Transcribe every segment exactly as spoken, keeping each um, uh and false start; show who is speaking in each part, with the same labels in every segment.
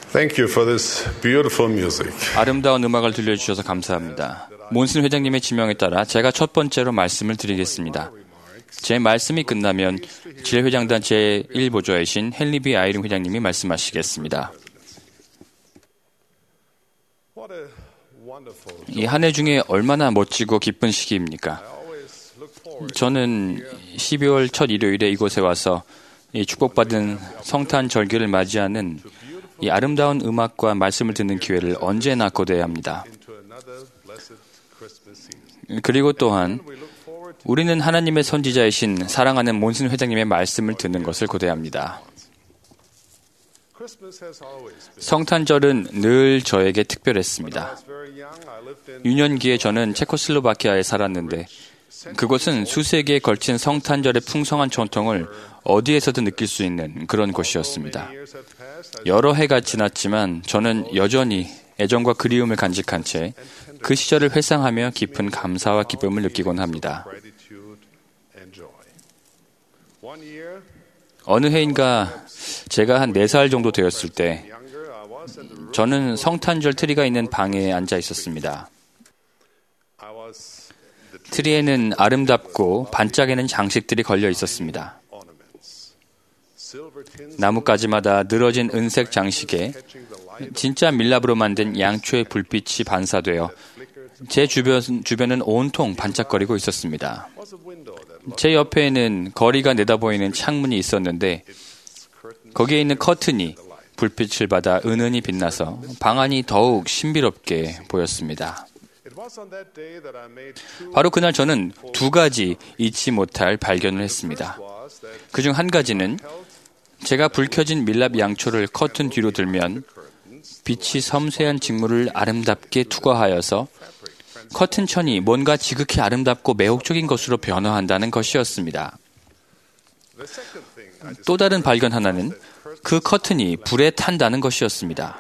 Speaker 1: Thank you for this beautiful music.
Speaker 2: 아름다운 음악을 들려주셔서 감사합니다. 몬슨 회장님의 지명에 따라 제가 첫 번째로 말씀을 드리겠습니다. 제 말씀이 끝나면 지뢰회장단 제일 보좌이신 헨리 비 아이링 회장님이 말씀하시겠습니다. 이 한 해 중에 얼마나 멋지고 기쁜 시기입니까? 저는 십이월 첫 일요일에 이곳에 와서 이 축복받은 성탄 절기를 맞이하는 이 아름다운 음악과 말씀을 듣는 기회를 언제나 고대합니다. 그리고 또한 우리는 하나님의 선지자이신 사랑하는 몬슨 회장님의 말씀을 듣는 것을 고대합니다. 성탄절은 늘 저에게 특별했습니다. 유년기에 저는 체코슬로바키아에 살았는데 그곳은 수세기에 걸친 성탄절의 풍성한 전통을 어디에서든 느낄 수 있는 그런 곳이었습니다. 여러 해가 지났지만 저는 여전히 애정과 그리움을 간직한 채 그 시절을 회상하며 깊은 감사와 기쁨을 느끼곤 합니다. 어느 해인가 제가 한 네 살 정도 되었을 때 저는 성탄절 트리가 있는 방에 앉아 있었습니다. 트리에는 아름답고 반짝이는 장식들이 걸려 있었습니다. 나뭇가지마다 늘어진 은색 장식에 진짜 밀랍으로 만든 양초의 불빛이 반사되어 제 주변, 주변은 온통 반짝거리고 있었습니다. 제 옆에는 거리가 내다보이는 창문이 있었는데 거기에 있는 커튼이 불빛을 받아 은은히 빛나서 방 안이 더욱 신비롭게 보였습니다. 바로 그날 저는 두 가지 잊지 못할 발견을 했습니다. 그중 한 가지는 제가 불 켜진 밀랍 양초를 커튼 뒤로 들면 빛이 섬세한 직물을 아름답게 투과하여서 커튼 천이 뭔가 지극히 아름답고 매혹적인 것으로 변화한다는 것이었습니다. 또 다른 발견 하나는 그 커튼이 불에 탄다는 것이었습니다.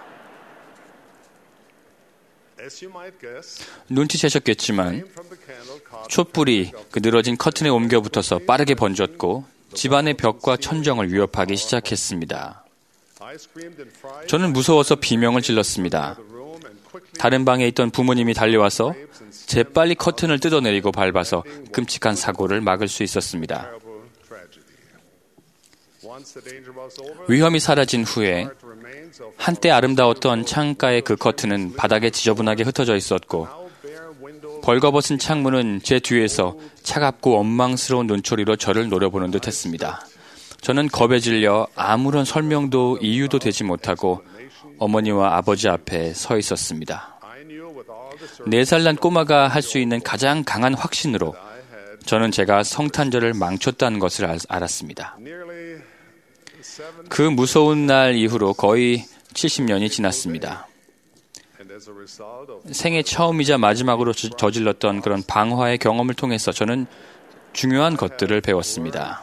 Speaker 2: 눈치채셨겠지만 촛불이 그 늘어진 커튼에 옮겨 붙어서 빠르게 번졌고 집안의 벽과 천정을 위협하기 시작했습니다. 저는 무서워서 비명을 질렀습니다. 다른 방에 있던 부모님이 달려와서 재빨리 커튼을 뜯어내리고 밟아서 끔찍한 사고를 막을 수 있었습니다. 위험이 사라진 후에 한때 아름다웠던 창가의 그 커튼은 바닥에 지저분하게 흩어져 있었고 벌거벗은 창문은 제 뒤에서 차갑고 원망스러운 눈초리로 저를 노려보는 듯 했습니다. 저는 겁에 질려 아무런 설명도 이유도 되지 못하고 어머니와 아버지 앞에 서 있었습니다. 네 살 난 꼬마가 할 수 있는 가장 강한 확신으로 저는 제가 성탄절을 망쳤다는 것을 알, 알았습니다. 그 무서운 날 이후로 거의 칠십 년이 지났습니다. 생애 처음이자 마지막으로 저질렀던 그런 방화의 경험을 통해서 저는 중요한 것들을 배웠습니다.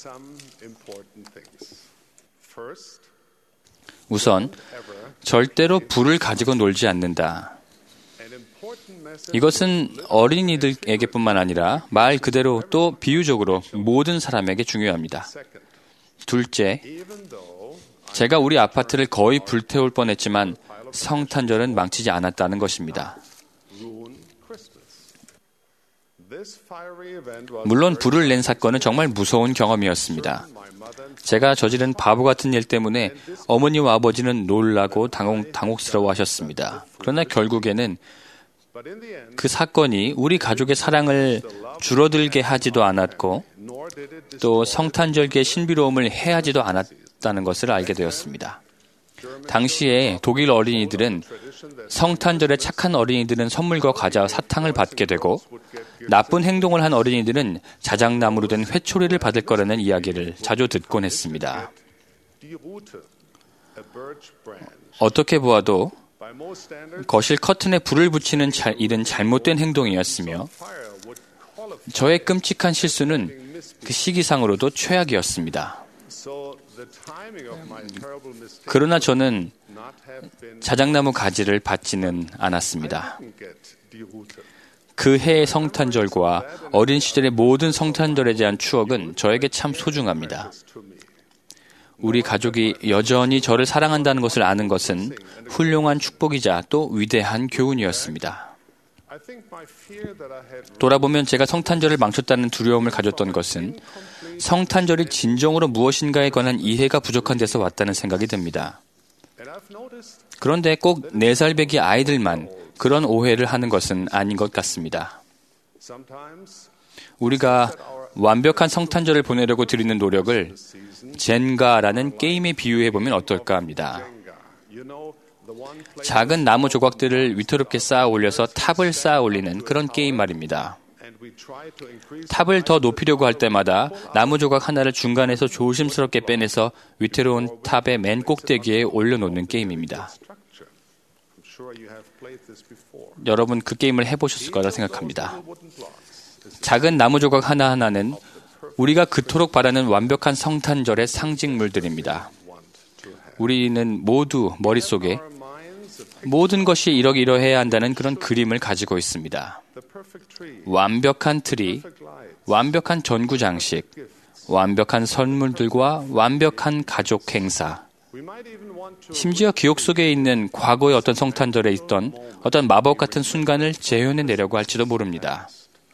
Speaker 2: 우선 절대로 불을 가지고 놀지 않는다. 이것은 어린이들에게뿐만 아니라 말 그대로 또 비유적으로 모든 사람에게 중요합니다. 둘째, 제가 우리 아파트를 거의 불태울 뻔했지만 성탄절은 망치지 않았다는 것입니다. 물론 불을 낸 사건은 정말 무서운 경험이었습니다. 제가 저지른 바보 같은 일 때문에 어머니와 아버지는 놀라고 당혹, 당혹스러워 하셨습니다. 그러나 결국에는 그 사건이 우리 가족의 사랑을 줄어들게 하지도 않았고 또 성탄절기의 신비로움을 해하지도 않았다는 것을 알게 되었습니다. 당시에 독일 어린이들은 성탄절에 착한 어린이들은 선물과 과자와 사탕을 받게 되고 나쁜 행동을 한 어린이들은 자작나무로 된 회초리를 받을 거라는 이야기를 자주 듣곤 했습니다. 어떻게 보아도 거실 커튼에 불을 붙이는 일은 잘못된 행동이었으며 저의 끔찍한 실수는 그 시기상으로도 최악이었습니다. 그러나 저는 자작나무 가지를 받지는 않았습니다. 그 해의 성탄절과 어린 시절의 모든 성탄절에 대한 추억은 저에게 참 소중합니다. 우리 가족이 여전히 저를 사랑한다는 것을 아는 것은 훌륭한 축복이자 또 위대한 교훈이었습니다. 돌아보면 제가 성탄절을 망쳤다는 두려움을 가졌던 것은 성탄절이 진정으로 무엇인가에 관한 이해가 부족한 데서 왔다는 생각이 듭니다. 그런데 꼭 네 살배기 아이들만 그런 오해를 하는 것은 아닌 것 같습니다. 우리가 완벽한 성탄절을 보내려고 드리는 노력을 젠가라는 게임에 비유해보면 어떨까 합니다. 작은 나무 조각들을 위태롭게 쌓아 올려서 탑을 쌓아 올리는 그런 게임 말입니다. 탑을 더 높이려고 할 때마다 나무 조각 하나를 중간에서 조심스럽게 빼내서 위태로운 탑의 맨 꼭대기에 올려놓는 게임입니다. 여러분 그 게임을 해보셨을 거라 생각합니다. 작은 나무 조각 하나하나는 우리가 그토록 바라는 완벽한 성탄절의 상징물들입니다. 우리는 모두 머릿속에 모든 것이 이러이러해야 한다는 그런 그림을 가지고 있습니다. 완벽한 트리, 완벽한 전구 장식, 완벽한 선물들과 완벽한 가족 행사, 심지어 기억 속에 있는 과거의 어떤 성탄절에 있던 어떤 마법 같은 순간을 재현해내려고 할지도 모릅니다.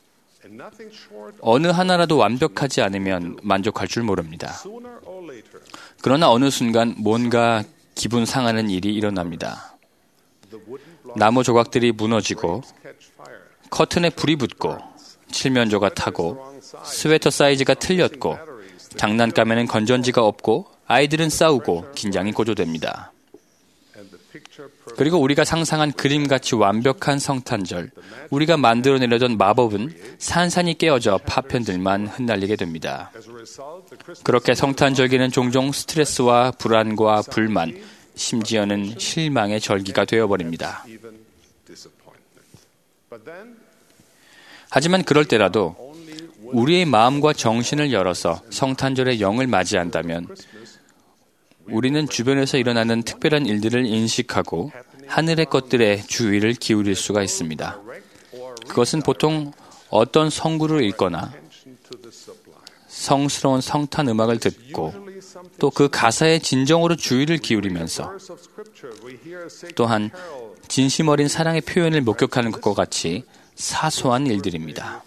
Speaker 2: 어느 하나라도 완벽하지 않으면 만족할 줄 모릅니다. 그러나 어느 순간 뭔가 기분 상하는 일이 일어납니다. 나무 조각들이 무너지고 커튼에 불이 붙고 칠면조가 타고 스웨터 사이즈가 틀렸고 장난감에는 건전지가 없고 아이들은 싸우고 긴장이 고조됩니다. 그리고 우리가 상상한 그림같이 완벽한 성탄절, 우리가 만들어내려던 마법은 산산이 깨어져 파편들만 흩날리게 됩니다. 그렇게 성탄절기는 종종 스트레스와 불안과 불만, 심지어는 실망의 절기가 되어버립니다. 하지만 그럴 때라도 우리의 마음과 정신을 열어서 성탄절의 영을 맞이한다면 우리는 주변에서 일어나는 특별한 일들을 인식하고 하늘의 것들에 주의를 기울일 수가 있습니다. 그것은 보통 어떤 성구를 읽거나 성스러운 성탄 음악을 듣고 또 그 가사에 진정으로 주의를 기울이면서 또한 진심 어린 사랑의 표현을 목격하는 것과 같이 사소한 일들입니다.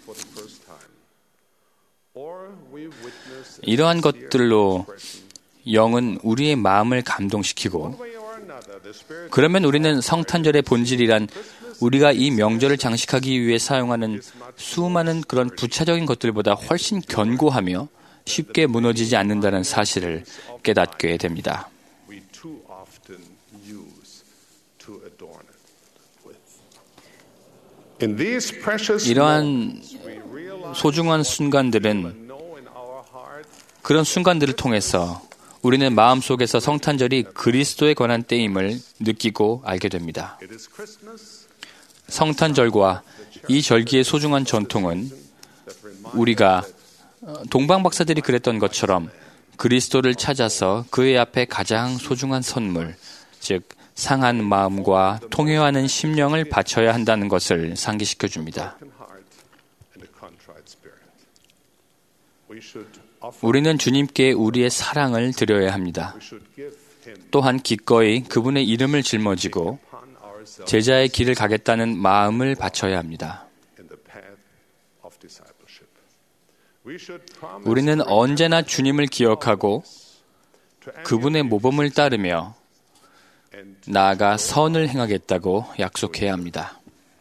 Speaker 2: 이러한 것들로 영은 우리의 마음을 감동시키고 그러면 우리는 성탄절의 본질이란 우리가 이 명절을 장식하기 위해 사용하는 수많은 그런 부차적인 것들보다 훨씬 견고하며 쉽게 무너지지 않는다는 사실을 깨닫게 됩니다. 이러한 소중한 순간들은 그런 순간들을 통해서 우리는 마음속에서 성탄절이 그리스도에 관한 때임을 느끼고 알게 됩니다. 성탄절과 이 절기의 소중한 전통은 우리가 동방 박사들이 그랬던 것처럼 그리스도를 찾아서 그의 앞에 가장 소중한 선물, 즉 상한 마음과 통회하는 심령을 바쳐야 한다는 것을 상기시켜 줍니다. 우리는 주님께 우리의 사랑을 드려야 합니다. 또한 기꺼이 그분의 이름을 짊어지고 제자의 길을 가겠다는 마음을 바쳐야 합니다. 우리는 언제나 주님을 기억하고 그분의 모범을 따르며 나아가 선을 행하겠다고 약속해야 합니다.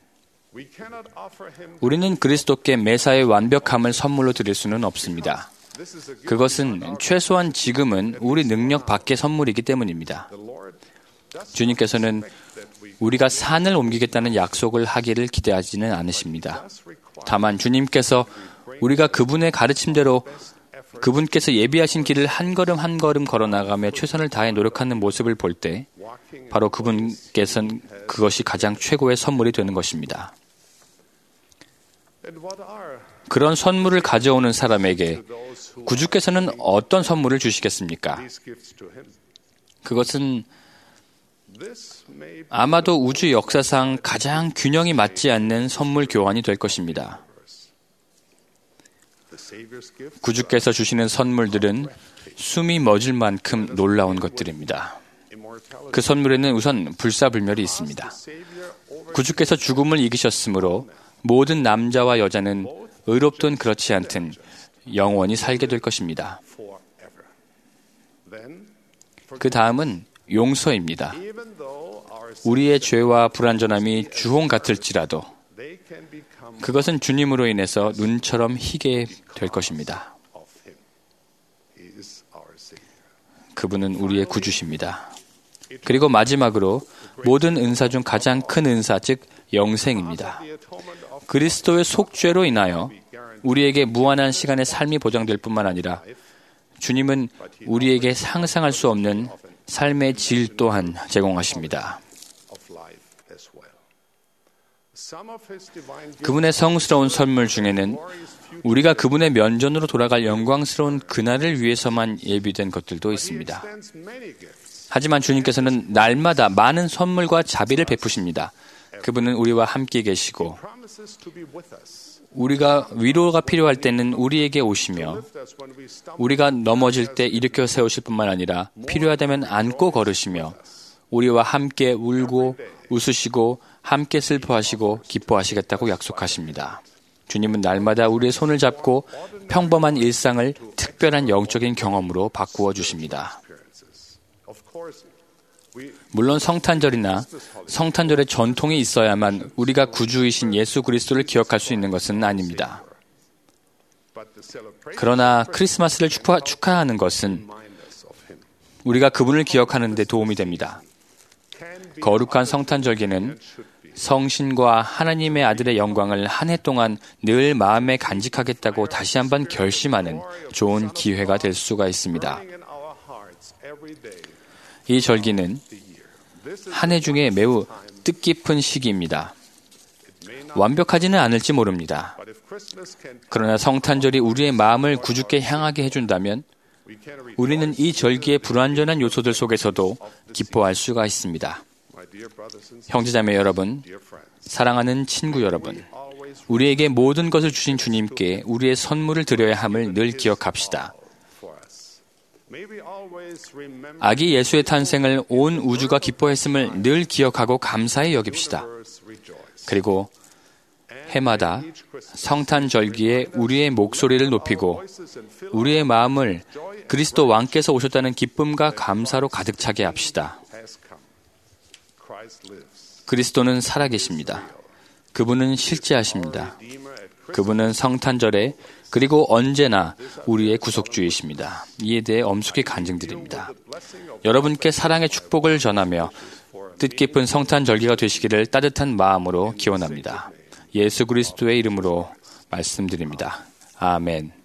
Speaker 2: 우리는 그리스도께 매사의 완벽함을 선물로 드릴 수는 없습니다. 그것은 최소한 지금은 우리 능력 밖의 선물이기 때문입니다. 주님께서는 우리가 산을 옮기겠다는 약속을 하기를 기대하지는 않으십니다. 다만 주님께서 우리가 그분의 가르침대로 그분께서 예비하신 길을 한 걸음 한 걸음 걸어나가며 최선을 다해 노력하는 모습을 볼 때 바로 그분께서는 그것이 가장 최고의 선물이 되는 것입니다. 그런 선물을 가져오는 사람에게 구주께서는 어떤 선물을 주시겠습니까? 그것은 아마도 우주 역사상 가장 균형이 맞지 않는 선물 교환이 될 것입니다. 구주께서 주시는 선물들은 숨이 멎을 만큼 놀라운 것들입니다. 그 선물에는 우선 불사불멸이 있습니다. 구주께서 죽음을 이기셨으므로 모든 남자와 여자는 의롭든 그렇지 않든 영원히 살게 될 것입니다. 그 다음은 용서입니다. 우리의 죄와 불완전함이 주홍 같을지라도 그것은 주님으로 인해서 눈처럼 희게 될 것입니다. 그분은 우리의 구주십니다. 그리고 마지막으로 모든 은사 중 가장 큰 은사, 즉 영생입니다. 그리스도의 속죄로 인하여 우리에게 무한한 시간의 삶이 보장될 뿐만 아니라 주님은 우리에게 상상할 수 없는 삶의 질 또한 제공하십니다. 그분의 성스러운 선물 중에는 우리가 그분의 면전으로 돌아갈 영광스러운 그날을 위해서만 예비된 것들도 있습니다. 하지만 주님께서는 날마다 많은 선물과 자비를 베푸십니다. 그분은 우리와 함께 계시고 우리가 위로가 필요할 때는 우리에게 오시며 우리가 넘어질 때 일으켜 세우실 뿐만 아니라 필요하다면 안고 걸으시며 우리와 함께 울고 웃으시고 함께 슬퍼하시고 기뻐하시겠다고 약속하십니다. 주님은 날마다 우리의 손을 잡고 평범한 일상을 특별한 영적인 경험으로 바꾸어 주십니다. 물론 성탄절이나 성탄절의 전통이 있어야만 우리가 구주이신 예수 그리스도를 기억할 수 있는 것은 아닙니다. 그러나 크리스마스를 축하, 축하하는 것은 우리가 그분을 기억하는 데 도움이 됩니다. 거룩한 성탄절기는 성신과 하나님의 아들의 영광을 한 해 동안 늘 마음에 간직하겠다고 다시 한번 결심하는 좋은 기회가 될 수가 있습니다. 이 절기는 한 해 중에 매우 뜻깊은 시기입니다. 완벽하지는 않을지 모릅니다. 그러나 성탄절이 우리의 마음을 구주께 향하게 해준다면 우리는 이 절기의 불완전한 요소들 속에서도 기뻐할 수가 있습니다. 형제자매 여러분, 사랑하는 친구 여러분, 우리에게 모든 것을 주신 주님께 우리의 선물을 드려야 함을 늘 기억합시다. 아기 예수의 탄생을 온 우주가 기뻐했음을 늘 기억하고 감사히 여깁시다. 그리고 해마다 성탄절기에 우리의 목소리를 높이고 우리의 마음을 그리스도 왕께서 오셨다는 기쁨과 감사로 가득 차게 합시다. 그리스도는 살아계십니다. 그분은 실제하십니다. 그분은 성탄절에 그리고 언제나 우리의 구속주이십니다. 이에 대해 엄숙히 간증드립니다. 여러분께 사랑의 축복을 전하며 뜻깊은 성탄절기가 되시기를 따뜻한 마음으로 기원합니다. 예수 그리스도의 이름으로 말씀드립니다. 아멘.